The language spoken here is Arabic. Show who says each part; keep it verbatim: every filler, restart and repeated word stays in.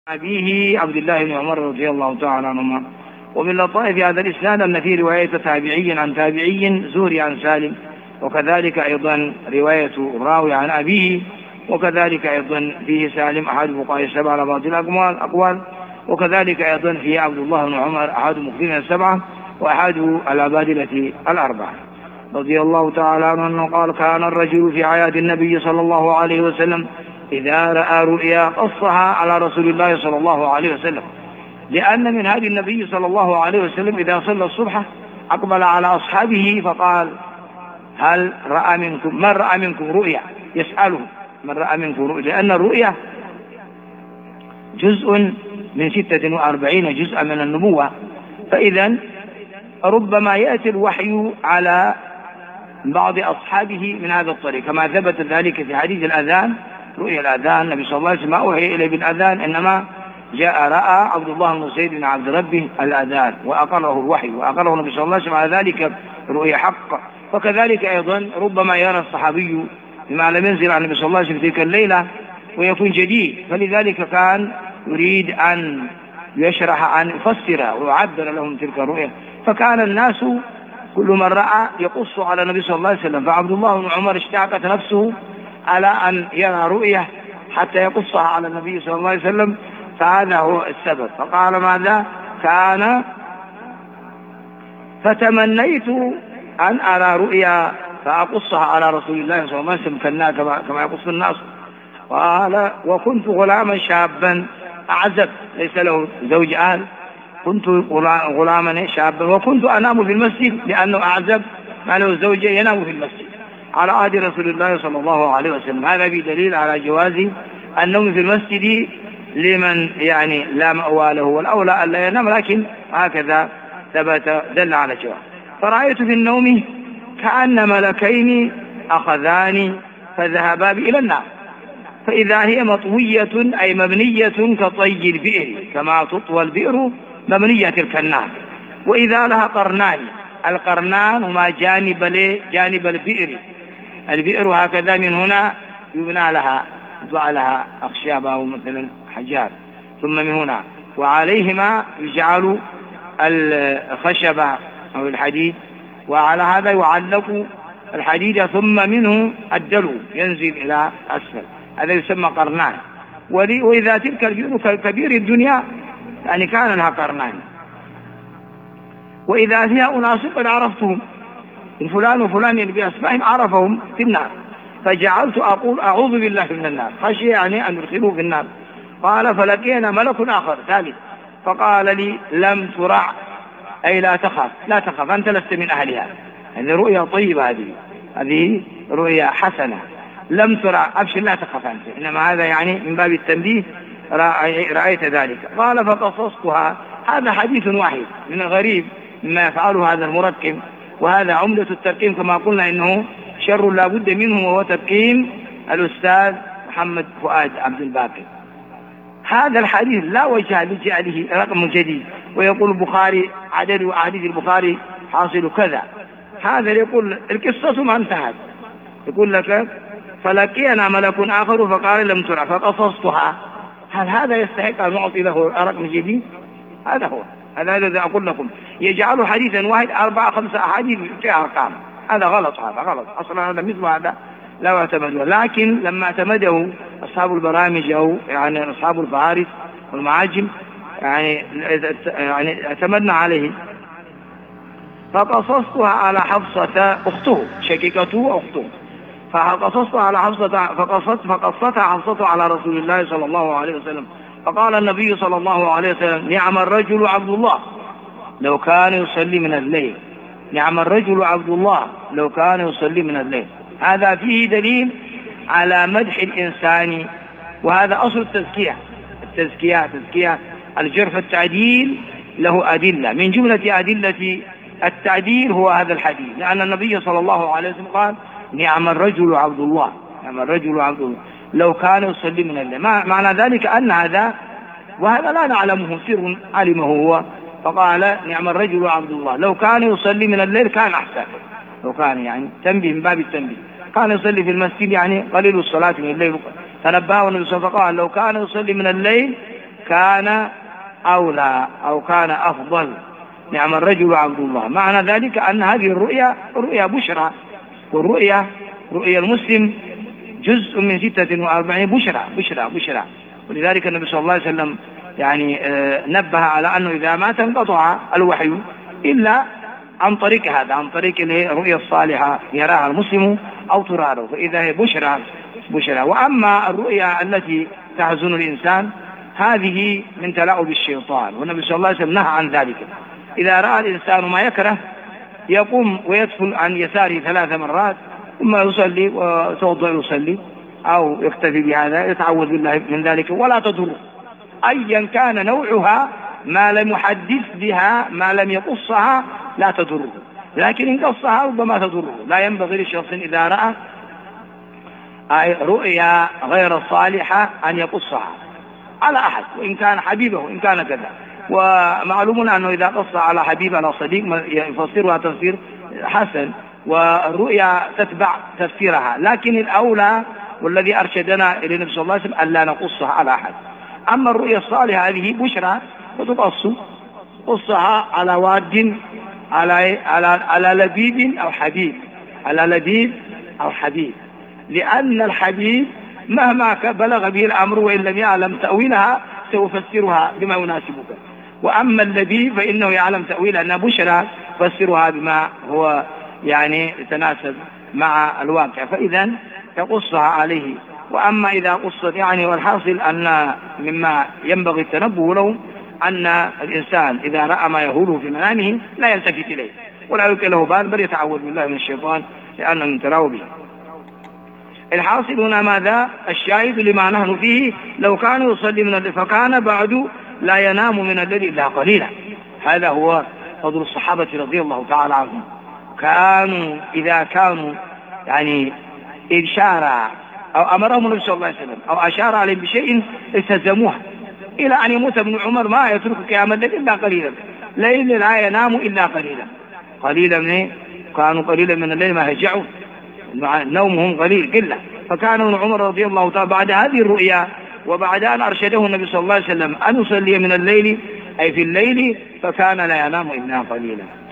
Speaker 1: أبيه عبد الله بن عمر رضي الله تعالى عنهما. ومن لطائف هذا الإسناد أن في رواية تابعي عن تابعي زهري عن سالم، وكذلك أيضا رواية الراوي عن أبيه، وكذلك أيضا فيه سالم أحد فقهاء السبعة على بعض الأقوال، وكذلك أيضا فيه عبد الله بن عمر أحد مخزين السبعة وأحد العبادلة الأربعة رضي الله تعالى عنه قال: كان الرجل في حياة النبي صلى الله عليه وسلم إذا رأى رؤيا قصها على رسول الله صلى الله عليه وسلم، لأن من هذه النبي صلى الله عليه وسلم إذا صلى الصبح أقبل على أصحابه فقال: هل رأى منكم من رأى منكم رؤيا؟ يسأله من رأى منكم رؤيا، لأن الرؤيا جزء من ستة وأربعين جزءا من النبوة، فإذا ربما يأتي الوحي على بعض أصحابه من هذا الطريق، كما ثبت ذلك في حديث الأذان، رؤيا الأذان. النبي صلى الله عليه وسلم ما أوحي إليه بالأذان، إنما جاء رأى عبد الله بن زيد بن عبد ربه الأذان وأقره الوحي، وأقره النبي صلى الله عليه وسلم على ذلك رؤيا حق. وكذلك أيضا ربما يرى الصحابي بما لم ينزل عن النبي صلى الله عليه وسلم تلك الليلة ويكون جديد، فلذلك كان يريد أن يشرح أن يفسر ويعبر لهم تلك الرؤيا، فكان الناس كل من رأى يقص على النبي صلى الله عليه وسلم، فعبد الله بن عمر اشتاقت نفسه على أن يرى رؤية حتى يقصها على النبي صلى الله عليه وسلم، فهذا هو السبب. فقال: ماذا كان؟ فتمنيت أن أرى رؤيا فأقصها على رسول الله صلى الله عليه وسلم كما يقص الناس. قال: وكنت غلاما شابا أعزب ليس له زوج أهل، كنت غلاما شابا وكنت أنام في المسجد، لأنه أعزب ما له زوجة ينام في المسجد على عهد رسول الله صلى الله عليه وسلم. هذا بدليل على جواز النوم في المسجد لمن يعني لا مأوى له، والأولى أن لا ينام، لكن هكذا ثبت دل على جواز. فرأيت في النوم كأن ملكين أخذاني فذهبا بي إلى النار، فإذا هي مطوية أي مبنية كطي البئر، كما تطوى البئر مبنية تلك النار، وإذا لها قرنان، القرنان هما جانب جانب البئر، البئر هكذا من هنا يبنى لها يضع لها أخشاب أو مثلا حجار، ثم من هنا وعليهما يجعل الخشب أو الحديد، وعلى هذا يعلق الحديد، ثم منه الدلو ينزل إلى أسفل، هذا يسمى قرنان. وإذا تلك البئر كبير الدنيا يعني كان لها قرنان، وإذا فيها أناس قد عرفتهم، فلان وفلان بأسمائهم عرفهم في النار، فجعلت أقول أعوذ بالله من النار، خشي يعني أن يدخلوا في النار. قال: فلقينا ملك آخر ثالث فقال لي: لم ترع، أي لا تخاف، لا تخاف، أنت لست من أهلها. هذه رؤيا طيبة، هذه هذه رؤيا حسنة، لم ترع، أبشر لا تخاف أنت، إنما هذا يعني من باب التنبيه، رأيت ذلك. قال: فقصصتها. هذا حديث واحد من الغريب مما يفعله هذا المركب، وهذا عمدة التركيم كما قلنا إنه شر لا بد منه، وهو تركيم الأستاذ محمد فؤاد عبد الباقي. هذا الحديث لا وجه لجعله رقم جديد، ويقول البخاري عدد أحاديث البخاري حاصل كذا، هذا يقول القصة ما انتهت، يقول لك: فلقينا ملك آخر فقال: لم ترع فقصصتها. هل هذا يستحق أن نعطي له رقم جديد؟ هذا هو، هذا الذي أقول لكم، يجعل حديثا واحد أربعة خمسة أحاديث في أرقام، هذا غلط، هذا غلط أصلا، هذا مثل هذا لا يعتمده. لكن لما اعتمده أصحاب البرامج أو يعني أصحاب الفهارس والمعاجم يعني يعني اعتمدنا عليه. فقصصتها على حفصة أخته، شقيقته أخته، فقصصتها على حفصة، فقصت فقصتها حفصة على رسول الله صلى الله عليه وسلم، فقال النبي صلى الله عليه وسلم: نعم الرجل عبد الله لو كان يصلي من الليل، نعم الرجل عبد الله لو كان يصلي من الليل. هذا فيه دليل على مدح الإنسان، وهذا أصل التزكية. التزكية تزكية الجرح التعديل له أدلة، من جملة أدلة التعديل هو هذا الحديث، لأن النبي صلى الله عليه وسلم قال: نعم الرجل عبد الله، نعم الرجل عبد الله لو كان يصلي من الليل. معنى ذلك أن هذا، وهذا لا نعلمه، سر علمه هو، فقال: نعم الرجل عبد الله لو كان يصلي من الليل كان أحسن، لو كان يعني تنبيه من باب التنبيه، كان يصلي في المسجد يعني قليل الصلاة من الليل، تنبهه النبي صلى الله عليه وسلم فقال: لو كان يصلي من الليل كان أولى أو كان أفضل. نعم الرجل عبد الله. معنى ذلك أن هذه الرؤيا رؤيا بشرى، والرؤيا رؤيا المسلم جزء من ستة وأربعين بشرى بشرى بشرى. ولذلك النبي صلى الله عليه وسلم يعني نبه على أنه إذا ما تنقطع الوحي إلا عن طريق هذا، عن طريق الرؤيا الصالحة يراها المسلم أو ترى له، فإذا هي بشرى بشرى. وأما الرؤيا التي تحزن الإنسان هذه من تلاعب الشيطان، والنبي صلى الله عليه وسلم نهى عن ذلك. إذا رأى الإنسان ما يكره يقوم ويدفن عن يساره ثلاث مرات ثم يصلي وتوضأ يصلي أو يكتفي بهذا، يتعوذ بالله من ذلك ولا تضر أيا كان نوعها، ما لم يحدث بها ما لم يقصها لا تضره، لكن إن قصها ربما تضره. لا ينبغي لشخص إذا رأى رؤيا غير صالحة أن يقصها على أحد، وإن كان حبيبه إن كان كذا. ومعلوم أنه إذا قص على حبيب على صديق يفسرها تفسير حسن، والرؤيا تتبع تفسيرها، لكن الأولى والذي أرشدنا إلى النبي صلى الله عليه وسلم ألا نقصها على أحد. أما الرؤيا الصالحة هذه بشرى فتقص قصها على واد على على على لبيب أو حبيب، على لبيب أو حبيب، لأن الحبيب مهما بلغ به الأمر وإن لم يعلم تأويلها سيفسرها بما يناسبك، وأما اللبيب فإنه يعلم تأويلها أنها بشرى فسرها بما هو يعني يتناسب مع الواقع، فإذا تقصها عليه. وأما إذا قصت يعني، والحاصل أن مما ينبغي التنبه له أن الإنسان إذا رأى ما يهوله في منامه لا يلتفت إليه ولا يلقي له بال، بل يتعوذ بالله من الشيطان لأنه يمتلأ به. الحاصل هنا ماذا؟ الشاهد لما نحن فيه، لو كان يصلي من الليل فكان بعد لا ينام من الليل إلا قليلا. هذا هو فضل الصحابة رضي الله تعالى عنهم، كانوا إذا كانوا يعني إشارة أو أمرهم النبي صلى الله عليه وسلم أو أشار عليهم بشيء التزموها، إلى أن يموت ابن عمر ما يترك قيام الليل إلا قليلا، ليل لا ينام إلا قليلا. قليلا من كانوا قليلا من الليل ما هجعوا، نومهم قليل قلة. فكان ابن عمر رضي الله تعالى بعد هذه الرؤيا وبعد أن أرشده النبي صلى الله عليه وسلم أن يصلي من الليل أي في الليل، فكان لا ينام إلا قليلا.